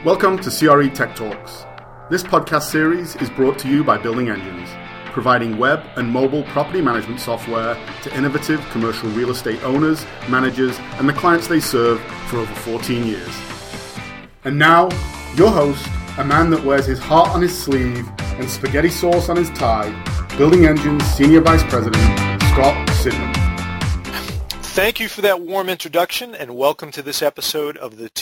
Welcome to CRE Tech Talks. This podcast series is brought to you by Building Engines, providing web and mobile property management software to innovative commercial real estate owners, managers, and the clients they serve for over 14 years. And now, your host, a man that wears his heart on his sleeve and spaghetti sauce on his tie, Building Engines Senior Vice President, Scott Sidman. Thank you for that warm introduction, and welcome to this episode of the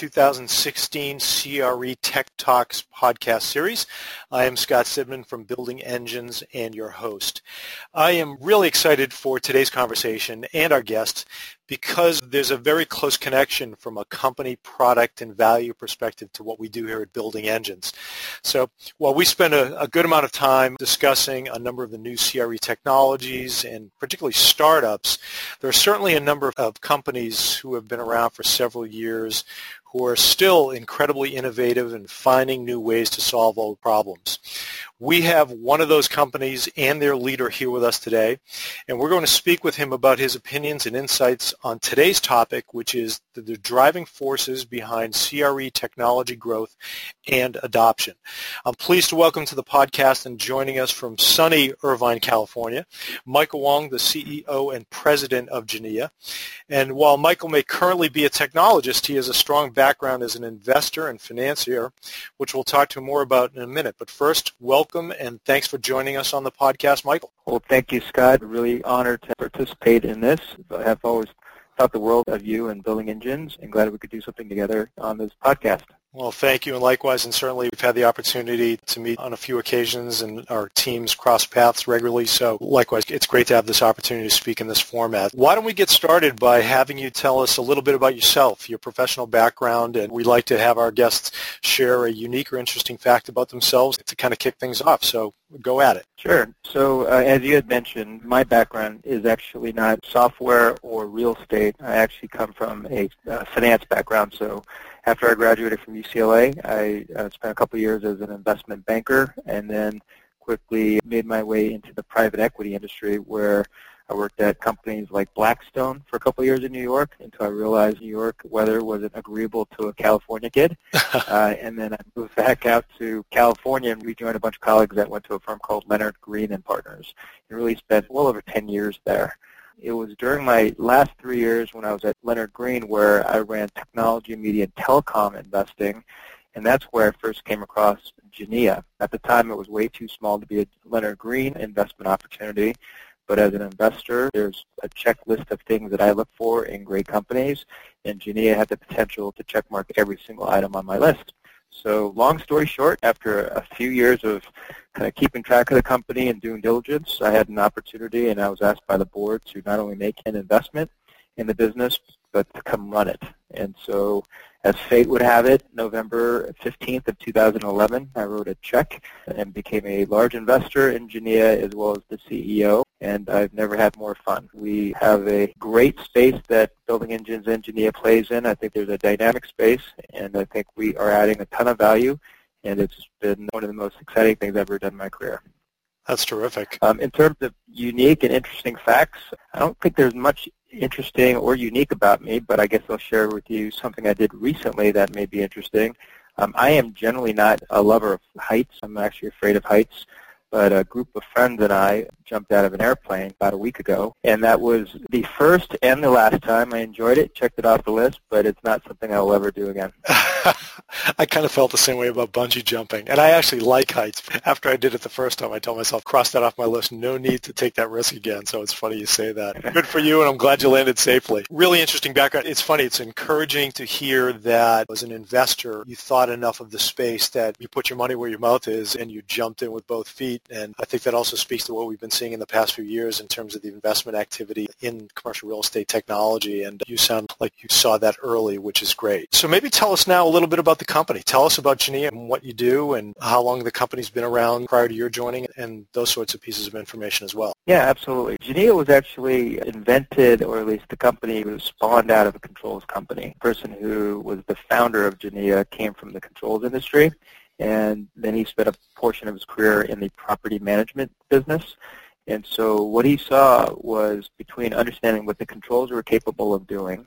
2016 CRE Tech Talks podcast series. I am Scott Sidman from Building Engines and your host. I am really excited for today's conversation and our guest because there's a very close connection from a company, product, and value perspective to what we do here at Building Engines. So while we spend a good amount of time discussing a number of the new CRE technologies and particularly startups, there are certainly a number of companies who have been around for several years who are still incredibly innovative and finding new ways to solve old problems. We have one of those companies and their leader here with us today, and we're going to speak with him about his opinions and insights on today's topic, which is the driving forces behind CRE technology growth and adoption. I'm pleased to welcome to the podcast and joining us from sunny Irvine, California, Michael Wong, the CEO and president of Genea. And while Michael may currently be a technologist, he has a strong background as an investor and financier, which we'll talk to him more about in a minute. But first, welcome and thanks for joining us on the podcast, Michael. Well, thank you, Scott. Really honored to participate in this. I have always thought the world of you and Building Engines, and glad we could do something together on this podcast. Well, thank you, and likewise, and certainly we've had the opportunity to meet on a few occasions, and our teams cross paths regularly, so likewise, it's great to have this opportunity to speak in this format. Why don't we get started by having you tell us a little bit about yourself, your professional background, and we'd like to have our guests share a unique or interesting fact about themselves to kind of kick things off, so go at it. Sure. So as you had mentioned, my background is actually not software or real estate. I actually come from a finance background, so after I graduated from UCLA, I spent a couple years as an investment banker and then quickly made my way into the private equity industry where I worked at companies like Blackstone for a couple years in New York until I realized New York weather wasn't agreeable to a California kid. And then I moved back out to California and rejoined a bunch of colleagues that went to a firm called Leonard Green and Partners and really spent well over 10 years there. It was during my last 3 years when I was at Leonard Green where I ran technology, media, and telecom investing, and that's where I first came across Genea. At the time, it was way too small to be a Leonard Green investment opportunity, but as an investor, there's a checklist of things that I look for in great companies, and Genea had the potential to checkmark every single item on my list. So long story short, after a few years of kind of keeping track of the company and doing diligence, I had an opportunity and I was asked by the board to not only make an investment in the business, but to come run it. And so as fate would have it, November 15th of 2011, I wrote a check and became a large investor in Genea as well as the CEO, and I've never had more fun. We have a great space that Building Engines and Genea plays in. I think there's a dynamic space, and I think we are adding a ton of value, and it's been one of the most exciting things I've ever done in my career. That's terrific. In terms of unique and interesting facts, I don't think there's much interesting or unique about me, but I guess I'll share with you something I did recently that may be interesting. I am generally not a lover of heights. I'm actually afraid of heights. But a group of friends and I jumped out of an airplane about a week ago, and that was the first and the last time. I enjoyed it, checked it off the list, but it's not something I will ever do again. I kind of felt the same way about bungee jumping, and I actually like heights. After I did it the first time, I told myself, cross that off my list, no need to take that risk again, so it's funny you say that. Good for you, and I'm glad you landed safely. Really interesting background. It's funny, it's encouraging to hear that as an investor, you thought enough of the space that you put your money where your mouth is, and you jumped in with both feet. And I think that also speaks to what we've been seeing in the past few years in terms of the investment activity in commercial real estate technology. And you sound like you saw that early, which is great. So maybe tell us now a little bit about the company. Tell us about Genea and what you do and how long the company's been around prior to your joining and those sorts of pieces of information as well. Yeah, absolutely. Genea was actually invented, or at least the company was spawned out of a controls company. The person who was the founder of Genea came from the controls industry, and then he spent a portion of his career in the property management business. And so what he saw was between understanding what the controls were capable of doing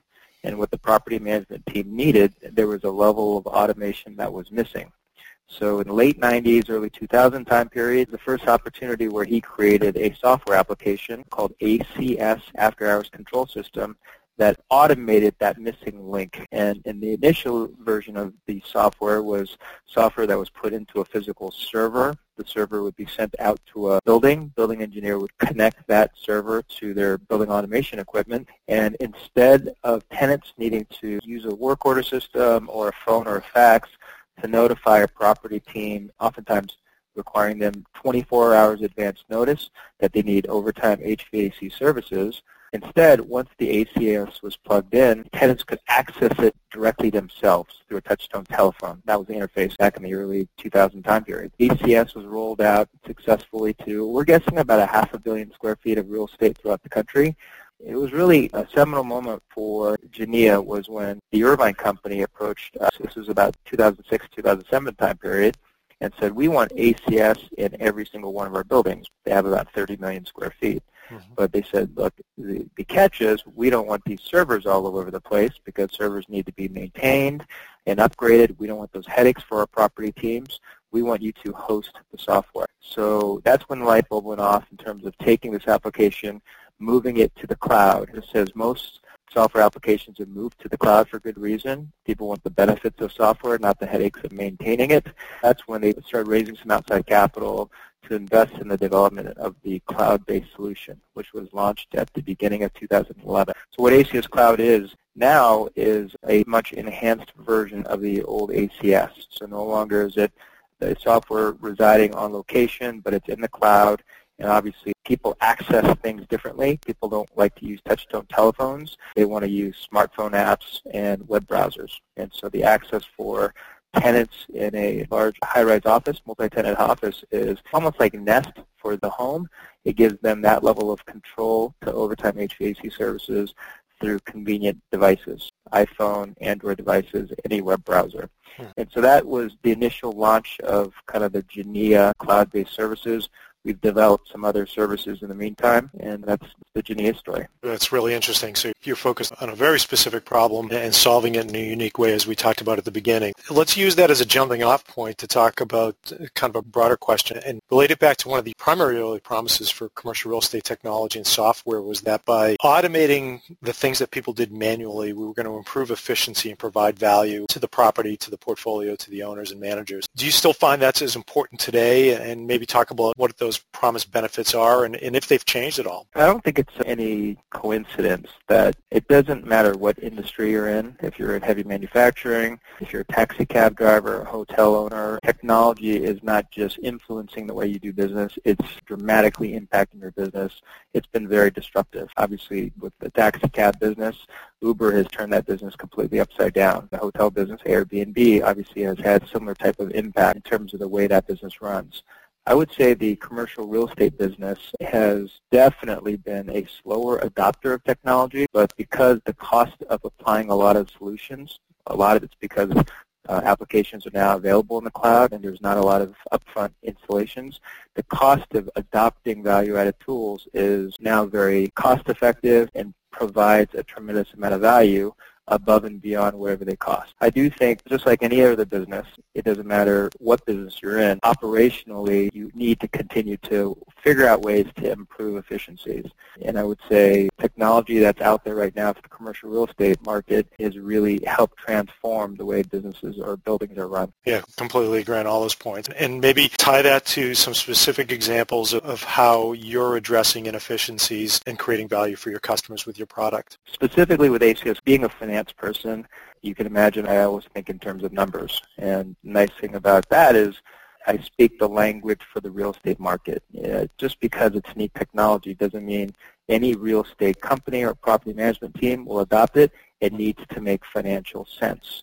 and what the property management team needed, there was a level of automation that was missing. So in the late 90s, early 2000 time period, the first opportunity where he created a software application called ACS, After Hours Control System, that automated that missing link. And in the initial version of the software was software that was put into a physical server. The server would be sent out to a building. Building engineer would connect that server to their building automation equipment. And instead of tenants needing to use a work order system or a phone or a fax to notify a property team, oftentimes requiring them 24 hours advance notice that they need overtime HVAC services, instead, once the ACS was plugged in, tenants could access it directly themselves through a touch-tone telephone. That was the interface back in the early 2000 time period. ACS was rolled out successfully to, we're guessing, about 500 million square feet of real estate throughout the country. It was really a seminal moment for Genea was when the Irvine Company approached us. This was about 2006-2007 time period, and said, we want ACS in every single one of our buildings. They have about 30 million square feet. Mm-hmm. But they said, look, the catch is we don't want these servers all over the place because servers need to be maintained and upgraded. We don't want those headaches for our property teams. We want you to host the software. So that's when the light bulb went off in terms of taking this application, moving it to the cloud. It says most software applications have moved to the cloud for good reason. People want the benefits of software, not the headaches of maintaining it. That's when they started raising some outside capital to invest in the development of the cloud-based solution, which was launched at the beginning of 2011. So what ACS Cloud is now is a much enhanced version of the old ACS. So no longer is it the software residing on location, but it's in the cloud. And obviously, people access things differently. People don't like to use touch-tone telephones. They want to use smartphone apps and web browsers. And so the access for tenants in a large high-rise office, multi-tenant office, is almost like Nest for the home. It gives them that level of control to overtime HVAC services through convenient devices, iPhone, Android devices, any web browser. And so that was the initial launch of kind of the Genea cloud-based services. We've developed some other services in the meantime, and that's the Genea story. That's really interesting. So you're focused on a very specific problem and solving it in a unique way, as we talked about at the beginning. Let's use that as a jumping-off point to talk about kind of a broader question and relate it back to one of the primary early promises for commercial real estate technology and software was that by automating the things that people did manually, we were going to improve efficiency and provide value to the property, to the portfolio, to the owners and managers. Do you still find that's as important today? And maybe talk about what those promised benefits are and if they've changed at all. I don't think it's any coincidence that it doesn't matter what industry you're in. If you're in heavy manufacturing, if you're a taxi cab driver, a hotel owner, technology is not just influencing the way you do business, it's dramatically impacting your business. It's been very disruptive. Obviously, with the taxi cab business, Uber has turned that business completely upside down. The hotel business, Airbnb, obviously has had similar type of impact in terms of the way that business runs. I would say the commercial real estate business has definitely been a slower adopter of technology, but because the cost of applying a lot of solutions, a lot of it's because applications are now available in the cloud and there's not a lot of upfront installations, the cost of adopting value-added tools is now very cost-effective and provides a tremendous amount of value above and beyond whatever they cost. I do think, just like any other business, it doesn't matter what business you're in, operationally you need to continue to figure out ways to improve efficiencies. And I would say technology that's out there right now for the commercial real estate market has really helped transform the way businesses or buildings are run. Yeah, completely agree on all those points. And maybe tie that to some specific examples of how you're addressing inefficiencies and creating value for your customers with your product. Specifically with ACS, being a finance person, you can imagine I always think in terms of numbers. And the nice thing about that is I speak the language for the real estate market. Just because it's neat technology doesn't mean any real estate company or property management team will adopt it. It needs to make financial sense.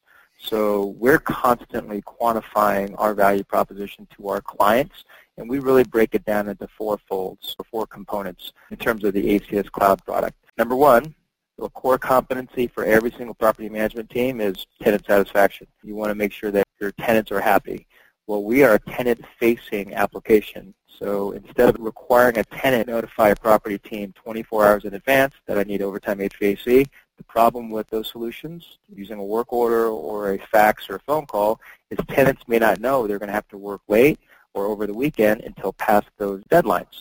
So we're constantly quantifying our value proposition to our clients, and we really break it down into four folds, or four components in terms of the ACS Cloud product. Number one, a core competency for every single property management team is tenant satisfaction. You want to make sure that your tenants are happy. Well, we are a tenant-facing application. So instead of requiring a tenant to notify a property team 24 hours in advance that I need overtime HVAC, The problem with those solutions, using a work order or a fax or a phone call, is tenants may not know they're going to have to work late or over the weekend until past those deadlines.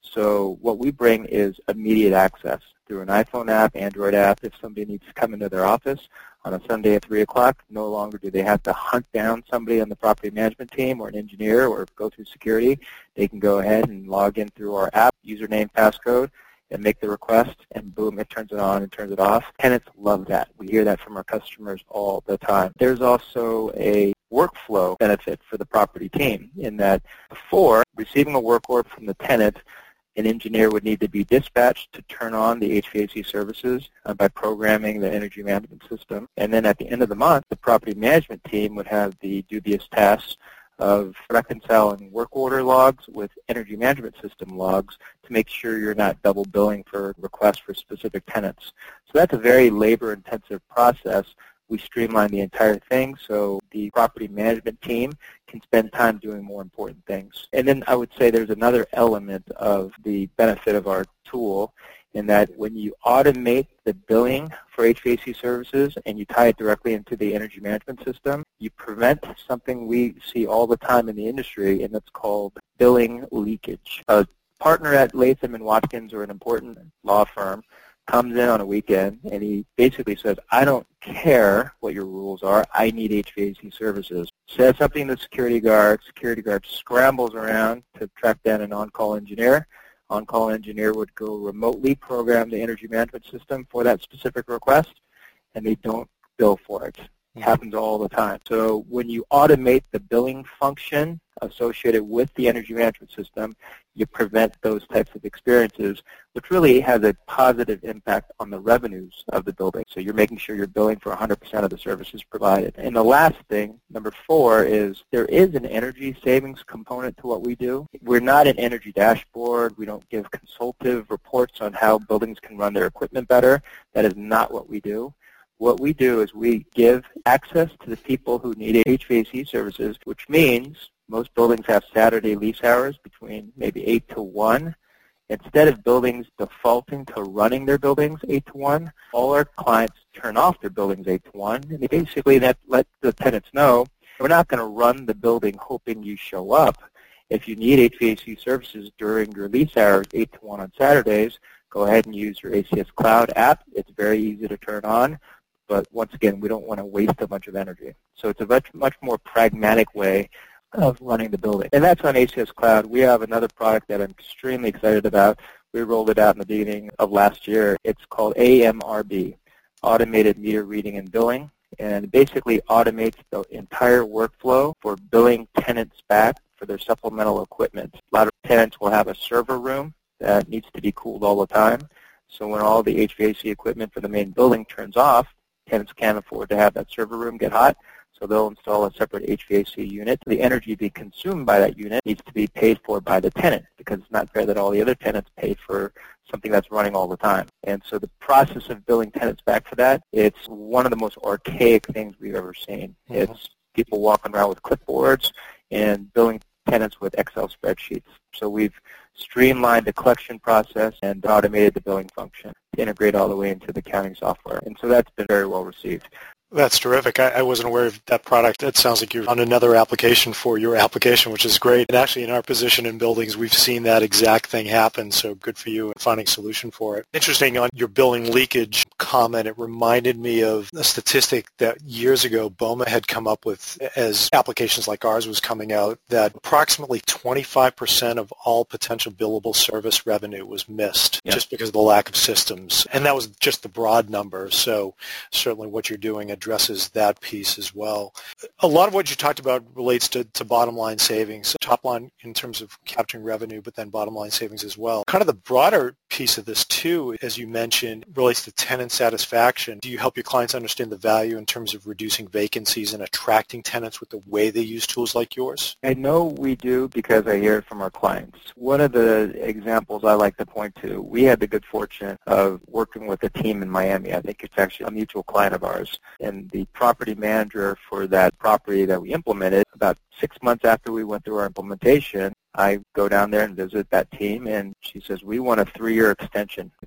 So what we bring is immediate access through an iPhone app, Android app. If somebody needs to come into their office on a Sunday at 3 o'clock, no longer do they have to hunt down somebody on the property management team or an engineer or go through security. They can go ahead and log in through our app, username, passcode, and make the request, and boom, it turns it on and turns it off. Tenants love that. We hear that from our customers all the time. There's also a workflow benefit for the property team in that before receiving a work order from the tenant, an engineer would need to be dispatched to turn on the HVAC services by programming the energy management system. And then at the end of the month, the property management team would have the dubious task of reconciling work order logs with energy management system logs to make sure you're not double billing for requests for specific tenants. So that's a very labor-intensive process. We streamline the entire thing so the property management team can spend time doing more important things. And then I would say there's another element of the benefit of our tool in that when you automate the billing for HVAC services and you tie it directly into the energy management system, you prevent something we see all the time in the industry, and that's called billing leakage. A partner at Latham & Watkins or an important law firm comes in on a weekend and he basically says, I don't care what your rules are, I need HVAC services. Says something to the security guard scrambles around to track down an on-call engineer. On-call engineer would go remotely program the energy management system for that specific request, and they don't bill for it. It happens all the time. So when you automate the billing function associated with the energy management system, you prevent those types of experiences, which really has a positive impact on the revenues of the building. So you're making sure you're billing for 100% of the services provided. And the last thing, number 4, is there is an energy savings component to what we do. We're not an energy dashboard. We don't give consultative reports on how buildings can run their equipment better. That is not what we do. What we do is we give access to the people who need HVAC services, which means most buildings have Saturday lease hours between maybe 8 to 1. Instead of buildings defaulting to running their buildings 8 to 1, all our clients turn off their buildings 8 to 1, and they basically let the tenants know, we're not going to run the building hoping you show up. If you need HVAC services during your lease hours 8 to 1 on Saturdays, go ahead and use your ACS Cloud app. It's very easy to turn on. But once again, we don't want to waste a bunch of energy. So it's a much more pragmatic way of running the building. And that's on ACS Cloud. We have another product that I'm extremely excited about. We rolled it out in the beginning of last year. It's called AMRB, Automated Meter Reading and Billing. And it basically automates the entire workflow for billing tenants back for their supplemental equipment. A lot of tenants will have a server room that needs to be cooled all the time. So when all the HVAC equipment for the main building turns off, tenants can't afford to have that server room get hot, so they'll install a separate HVAC unit. The energy being consumed by that unit needs to be paid for by the tenant because it's not fair that all the other tenants pay for something that's running all the time. And so the process of billing tenants back for that, it's one of the most archaic things we've ever seen. Mm-hmm. It's people walking around with clipboards and billing tenants with Excel spreadsheets. So we've streamlined the collection process and automated the billing function to integrate all the way into the accounting software. And so that's been very well received. That's terrific. I wasn't aware of that product. It sounds like you're on another application for your application, which is great. And actually, in our position in buildings, we've seen that exact thing happen. So good for you in finding a solution for it. Interesting on your billing leakage comment, it reminded me of a statistic that years ago BOMA had come up with as applications like ours was coming out, that approximately 25% of all potential billable service revenue was missed just because of the lack of systems. And that was just the broad number. So certainly what you're doing addresses that piece as well. A lot of what you talked about relates to bottom line savings, top line in terms of capturing revenue, but then bottom line savings as well. Kind of the broader piece of this too, as you mentioned, relates to tenant satisfaction. Do you help your clients understand the value in terms of reducing vacancies and attracting tenants with the way they use tools like yours? I know we do because I hear it from our clients. One of the examples I like to point to, we had the good fortune of working with a team in Miami. I think it's actually a mutual client of ours. And the property manager for that property that we implemented, about 6 months after we went through our implementation, I go down there and visit that team, and she says, we want a 3-year extension with you.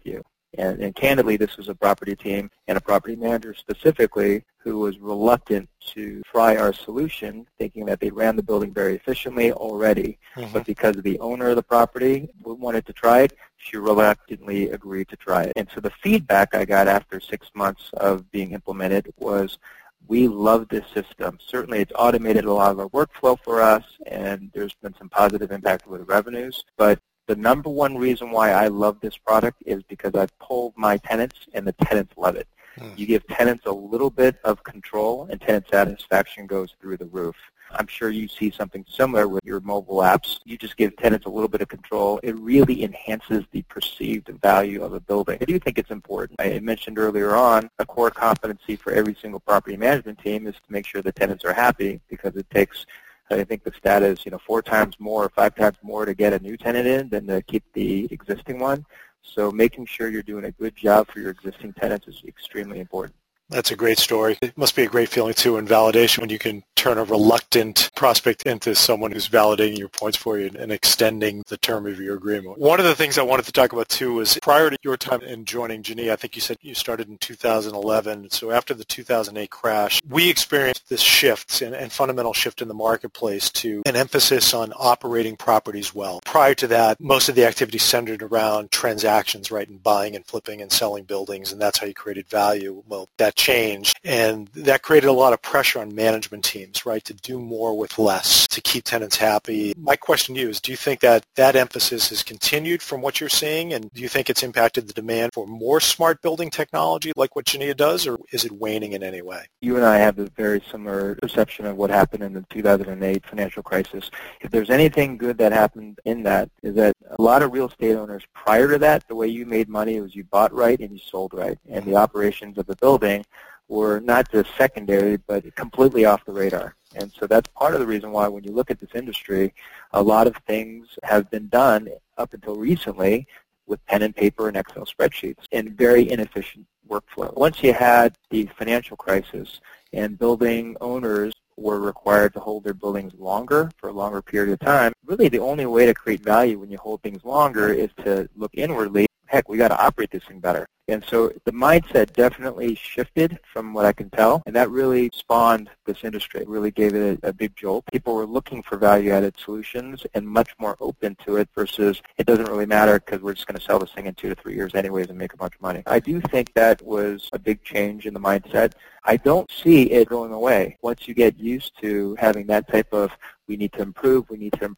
And candidly, this was a property team and a property manager specifically who was reluctant to try our solution, thinking that they ran the building very efficiently already. But because the owner of the property wanted to try it, she reluctantly agreed to try it. And so the feedback I got after 6 months of being implemented was, we love this system. Certainly it's automated a lot of our workflow for us, and there's been some positive impact with revenues. But the number one reason why I love this product is because I've polled my tenants, and the tenants love it. You give tenants a little bit of control, and tenant satisfaction goes through the roof. I'm sure you see something similar with your mobile apps. You just give tenants a little bit of control. It really enhances the perceived value of a building. I do think it's important. I mentioned earlier on, a core competency for every single property management team is to make sure the tenants are happy, because it takes, I think the stat is, 4 times more or 5 times more to get a new tenant in than to keep the existing one. So making sure you're doing a good job for your existing tenants is extremely important. That's a great story. It must be a great feeling, too, in validation when you can turn a reluctant prospect into someone who's validating your points for you and extending the term of your agreement. One of the things I wanted to talk about, too, was prior to your time in joining Genea, I think you said you started in 2011. So after the 2008 crash, we experienced this shift and fundamental shift in the marketplace to an emphasis on operating properties well. Prior to that, most of the activity centered around transactions, right, and buying and flipping and selling buildings, and that's how you created value. Well, that changed, and that created a lot of pressure on management teams, right, to do more with less, to keep tenants happy. My question to you is, do you think that that emphasis has continued from what you're seeing, and do you think it's impacted the demand for more smart building technology like what Genea does, or is it waning in any way? You and I have a very similar perception of what happened in the 2008 financial crisis. If there's anything good that happened in that, is that a lot of real estate owners prior to that, the way you made money was you bought right and you sold right, and the operations of the building were not just secondary, but completely off the radar. And so that's part of the reason why when you look at this industry, a lot of things have been done up until recently with pen and paper and Excel spreadsheets in very inefficient workflow. Once you had the financial crisis and building owners were required to hold their buildings longer for a longer period of time, really the only way to create value when you hold things longer is to look inwardly. Heck, we got to operate this thing better. And so the mindset definitely shifted from what I can tell, and that really spawned this industry. It really gave it a big jolt. People were looking for value-added solutions and much more open to it versus it doesn't really matter because we're just going to sell this thing in 2 to 3 years anyways and make a bunch of money. I do think that was a big change in the mindset. I don't see it going away. Once you get used to having that type of we need to improve,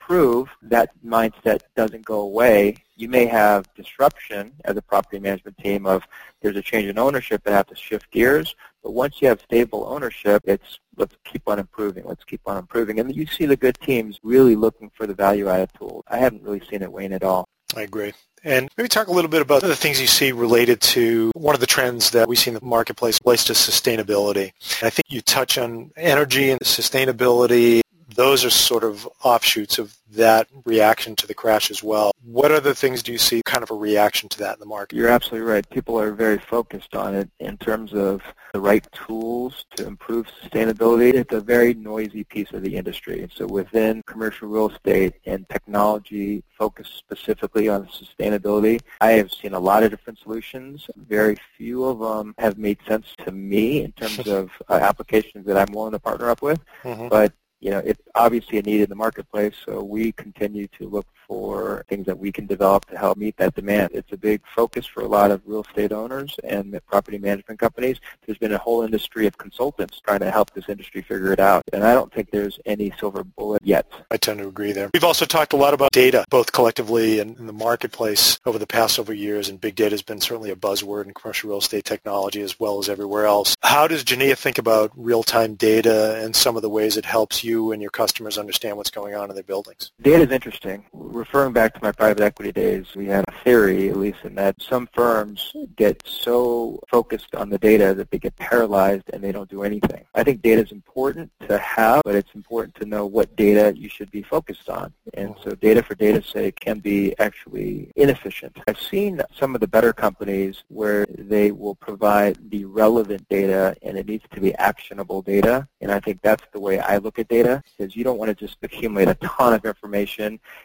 that mindset doesn't go away. You may have disruption as a property management team of there's a change in ownership and have to shift gears, but once you have stable ownership, it's let's keep on improving. And you see the good teams really looking for the value-added tools. I haven't really seen it wane at all. I agree. And maybe talk a little bit about the things you see related to one of the trends that we see in the marketplace relates to sustainability. And I think you touch on energy and sustainability. Those are sort of offshoots of that reaction to the crash as well. What other things do you see kind of a reaction to that in the market? You're absolutely right. People are very focused on it in terms of the right tools to improve sustainability. It's a very noisy piece of the industry. So within commercial real estate and technology focused specifically on sustainability, I have seen a lot of different solutions. Very few of them have made sense to me in terms of applications that I'm willing to partner up with. But it's obviously a need in the marketplace, so we continue to look for things that we can develop to help meet that demand. It's a big focus for a lot of real estate owners and property management companies. There's been a whole industry of consultants trying to help this industry figure it out, and I don't think there's any silver bullet yet. I tend to agree there. We've also talked a lot about data, both collectively and in the marketplace over the past several years, and big data has been certainly a buzzword in commercial real estate technology as well as everywhere else. How does Genea think about real-time data and some of the ways it helps you and your customers understand what's going on in their buildings? Data is interesting. Referring back to my private equity days, we had a theory, at least in that some firms get so focused on the data that they get paralyzed and they don't do anything. I think data is important to have, but it's important to know what data you should be focused on. And so data for data's sake can be actually inefficient. I've seen some of the better companies where they will provide the relevant data and it needs to be actionable data. And I think that's the way I look at data, is you don't want to just accumulate a ton of information and then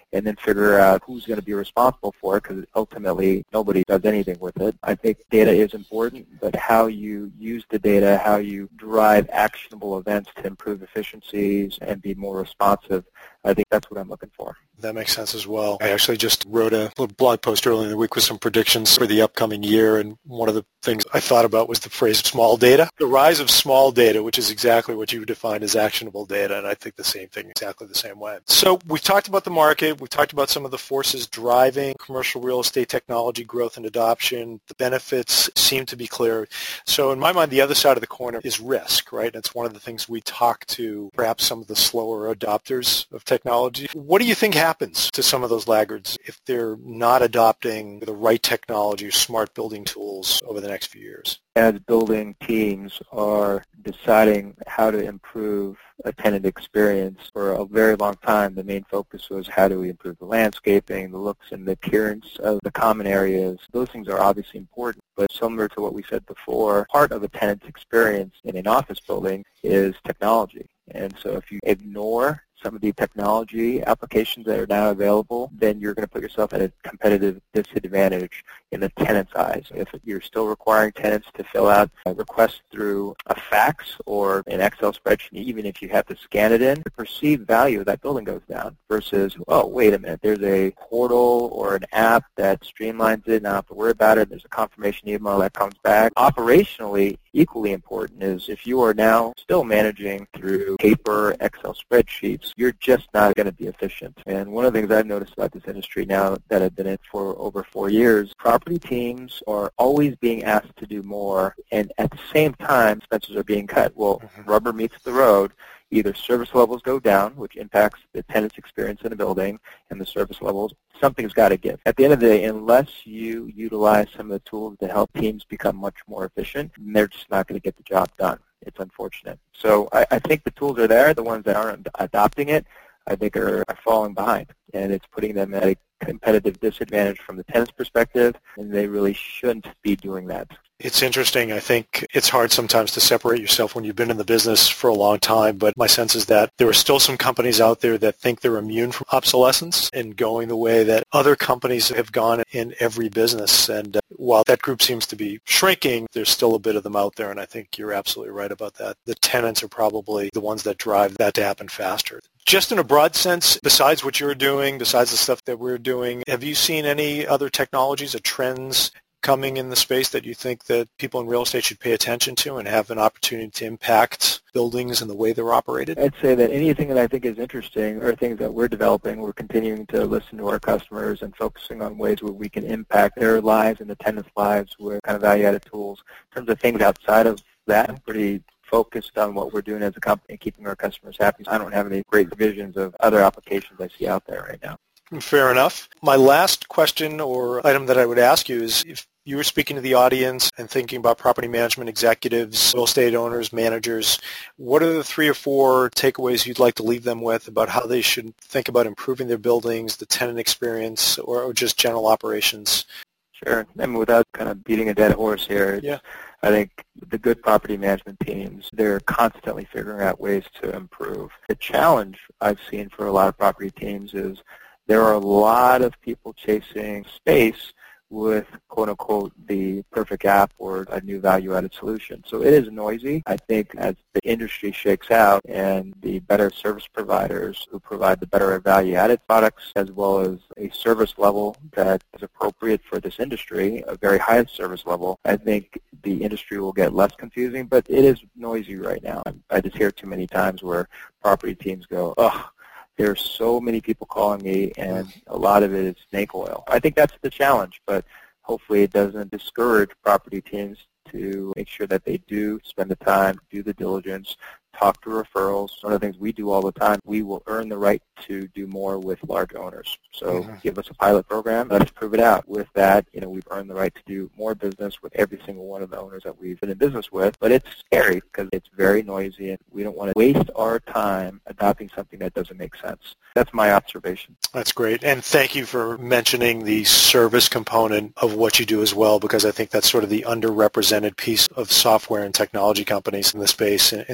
figure out who's going to be responsible for it, because ultimately nobody does anything with it. I think data is important, but how you use the data, how you drive actionable events to improve efficiencies and be more responsive, I think that's what I'm looking for. That makes sense as well. I actually just wrote a little blog post earlier in the week with some predictions for the upcoming year, and one of the things I thought about was the phrase small data. The rise of small data, which is exactly what you defined as actionable data, and I think the same thing exactly the same way. So we've talked about the market. We've talked about some of the forces driving commercial real estate technology growth and adoption. The benefits seem to be clear. So in my mind, the other side of the coin is risk, right? And it's one of the things we talk to perhaps some of the slower adopters of technology. What do you think happens to some of those laggards if they're not adopting the right technology or smart building tools over the next few years? As building teams are deciding how to improve a tenant experience, for a very long time, the main focus was how do we improve the landscaping, the looks and the appearance of the common areas. Those things are obviously important, but similar to what we said before, part of a tenant's experience in an office building is technology. And so if you ignore some of the technology applications that are now available, then you're going to put yourself at a competitive disadvantage in the tenant's eyes. If you're still requiring tenants to fill out a request through a fax or an Excel spreadsheet, even if you have to scan it in, the perceived value of that building goes down versus, oh, wait a minute, there's a portal or an app that streamlines it, and I don't have to worry about it. There's a confirmation email that comes back. Operationally, equally important is if you are now still managing through paper, Excel spreadsheets, you're just not going to be efficient. And one of the things I've noticed about this industry now that I've been in for over 4 years, property teams are always being asked to do more, and at the same time, expenses are being cut. Well, rubber meets the road. Either service levels go down, which impacts the tenant's experience in the building, and the service levels, something's got to give. At the end of the day, unless you utilize some of the tools to help teams become much more efficient, they're just not going to get the job done. It's unfortunate. So I think the tools are there. The ones that aren't adopting it, I think, are falling behind, and it's putting them at a competitive disadvantage from the tenant's perspective, and they really shouldn't be doing that. It's interesting. I think it's hard sometimes to separate yourself when you've been in the business for a long time, but my sense is that there are still some companies out there that think they're immune from obsolescence and going the way that other companies have gone in every business. And while that group seems to be shrinking, there's still a bit of them out there, and I think you're absolutely right about that. The tenants are probably the ones that drive that to happen faster. Just in a broad sense, besides what you're doing, besides the stuff that we're doing, have you seen any other technologies or trends coming in the space that you think that people in real estate should pay attention to and have an opportunity to impact buildings and the way they're operated? I'd say that anything that I think is interesting or things that we're developing, we're continuing to listen to our customers and focusing on ways where we can impact their lives and the tenants' lives with kind of value-added tools. In terms of things outside of that, I'm pretty focused on what we're doing as a company and keeping our customers happy. I don't have any great visions of other applications I see out there right now. Fair enough. My last question or item that I would ask you is if you were speaking to the audience and thinking about property management executives, real estate owners, managers, what are the 3 or 4 takeaways you'd like to leave them with about how they should think about improving their buildings, the tenant experience, or just general operations? Sure. I mean, without kind of beating a dead horse here, I think the good property management teams, they're constantly figuring out ways to improve. The challenge I've seen for a lot of property teams is there are a lot of people chasing space with, quote-unquote, the perfect app or a new value-added solution. So it is noisy. I think as the industry shakes out and the better service providers who provide the better value-added products as well as a service level that is appropriate for this industry, a very high service level, I think the industry will get less confusing, but it is noisy right now. I just hear too many times where property teams go, ugh, there's so many people calling me, and a lot of it is snake oil. I think that's the challenge, but hopefully it doesn't discourage property teams to make sure that they do spend the time, do the diligence, talk to referrals. One of the things we do all the time, we will earn the right to do more with large owners. So give us a pilot program, let us prove it out. With that, we've earned the right to do more business with every single one of the owners that we've been in business with. But it's scary because it's very noisy, and we don't want to waste our time adopting something that doesn't make sense. That's my observation. That's great. And thank you for mentioning the service component of what you do as well, because I think that's sort of the underrepresented piece of software and technology companies in the space in terms of the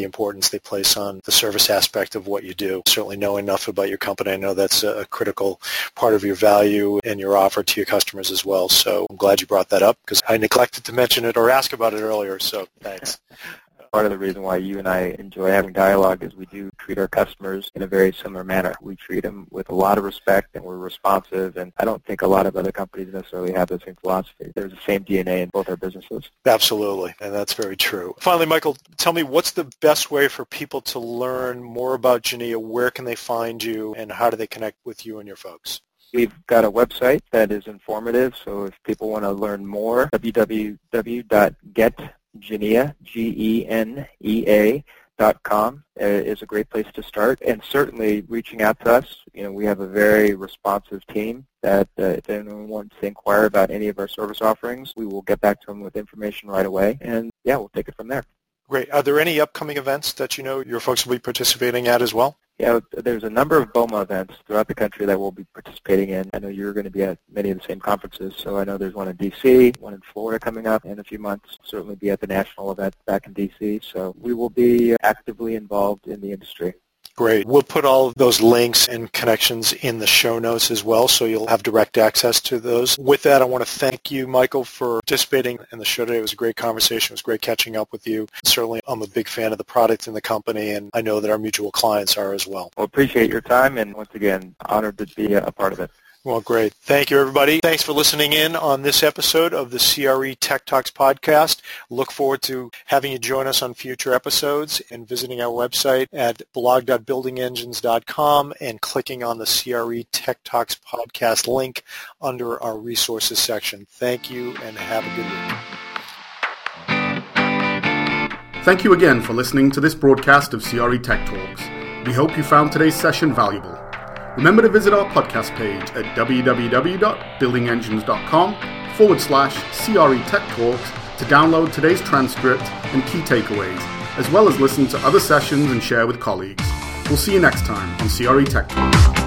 the importance they place on the service aspect of what you do. Certainly know enough about your company. I know that's a critical part of your value and your offer to your customers as well. So I'm glad you brought that up because I neglected to mention it or ask about it earlier. So thanks. Part of the reason why you and I enjoy having dialogue is we do treat our customers in a very similar manner. We treat them with a lot of respect, and we're responsive, and I don't think a lot of other companies necessarily have the same philosophy. There's the same DNA in both our businesses. Absolutely, and that's very true. Finally, Michael, tell me, what's the best way for people to learn more about Genea? Where can they find you, and how do they connect with you and your folks? We've got a website that is informative, so if people want to learn more, www.getgenea, GENEA.com is a great place to start. And certainly reaching out to us, we have a very responsive team that if anyone wants to inquire about any of our service offerings, we will get back to them with information right away. And yeah, we'll take it from there. Great. Are there any upcoming events that your folks will be participating at as well? Yeah, there's a number of BOMA events throughout the country that we'll be participating in. I know you're going to be at many of the same conferences, so I know there's one in D.C., one in Florida coming up in a few months. Certainly be at the national event back in D.C., so we will be actively involved in the industry. Great. We'll put all of those links and connections in the show notes as well, so you'll have direct access to those. With that, I want to thank you, Michael, for participating in the show today. It was a great conversation. It was great catching up with you. Certainly, I'm a big fan of the product and the company, and I know that our mutual clients are as well. Well, appreciate your time, and once again, honored to be a part of it. Well, great. Thank you, everybody. Thanks for listening in on this episode of the CRE Tech Talks podcast. Look forward to having you join us on future episodes and visiting our website at blog.buildingengines.com and clicking on the CRE Tech Talks podcast link under our resources section. Thank you and have a good week. Thank you again for listening to this broadcast of CRE Tech Talks. We hope you found today's session valuable. Remember to visit our podcast page at www.buildingengines.com/CRE Tech Talks to download today's transcript and key takeaways, as well as listen to other sessions and share with colleagues. We'll see you next time on CRE Tech Talks.